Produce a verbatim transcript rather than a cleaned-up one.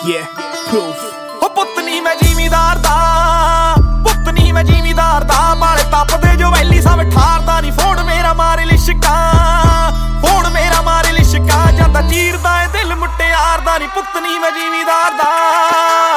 Yeah, proof. ਉਹ ਪੁੱਤ ਨੀ ਮੈਂ ਜ਼ਿਮੀਦਾਰ ਦਾ, ਪੁੱਤ ਨੀ ਮੈਂ ਜ਼ਿਮੀਦਾਰ ਦਾ, ਬਾਲੇ ਤਪਦੇ ਜੋ ਵੈਲੀ ਸਭ ਠਾਰਦਾ ਨੀ। ਫੋਨ ਮੇਰਾ ਮਾਰੇ ਲਿਸ਼ਕਾ, ਫੋਨ ਮੇਰਾ ਮਾਰੇ ਲਿਸ਼ਕਾ, ਜਾਂਦਾ ਚੀਰਦਾ ਏ ਦਿਲ ਮੁਟਿਆਰ ਦਾ ਨੀ। ਪੁੱਤ ਨੀ ਮੈਂ ਜ਼ਿਮੀਦਾਰ ਦਾ।